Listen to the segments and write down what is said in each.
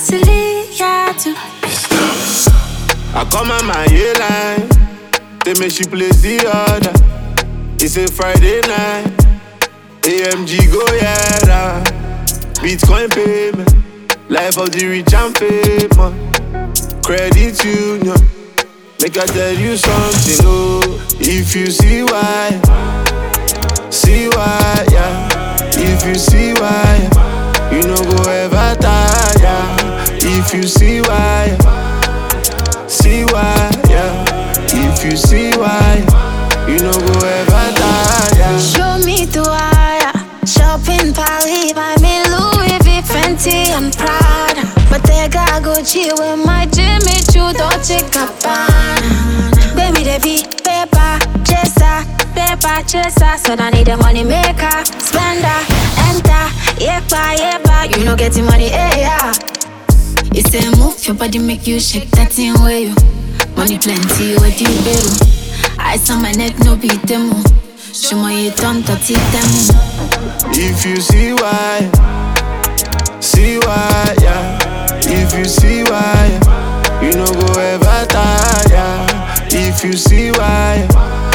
Cecily, yeah, too. I call my line. They make she play the order. It's a Friday night. AMG go yeah. Bitcoin payment. Life of the rich and famous. Credit union. Make I tell you something, oh. If you see why, yeah. If you see why, you no go ever tire. If you see why, yeah. If you see why, you no go ever tire. Show me the wire. Shopping Paris, buy me Louis V, Fenty and Prada. But they got Gucci with my Jimmy Choo, Dolce Gabbana. Baby, they be paper chaser. So I need a money maker, spender, enter, yepa. You know getting money, yeah. It's a move, your body make you shake that thing where you. Money plenty, what you do? Ice on my neck, no beat them. Show my tongue to teach them. If you see why, yeah. If you see why, you no go ever tire. If you see why,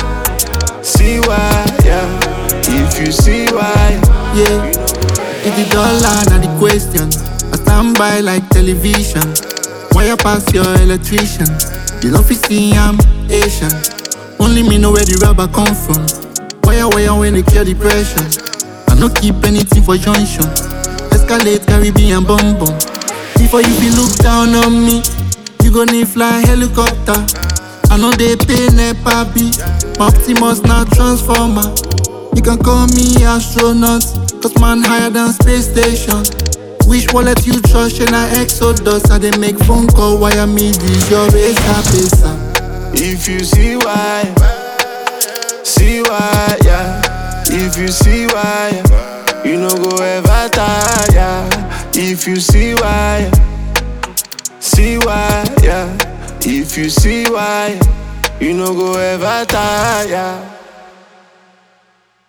yeah. If you see why, yeah. If the dollar not the question, I stand by like television. Wire pass your electrician. You know if you see I'm Asian. Only me know where the rubber come from. Wire when they clear the pressure. I no keep anything for junction. Escalate Caribbean bum. Before you be look down on me, you gon' need fly helicopter. I know they pay NEPA B. Optimus not transformer. You can call me astronaut, cause man higher than space station. Which wallet you trust in a Exodus? I they make phone call, wire me this your pesa. If you see why, yeah. If you see why, you no go ever tire. If you see why, yeah. If you see why, you no go ever tire.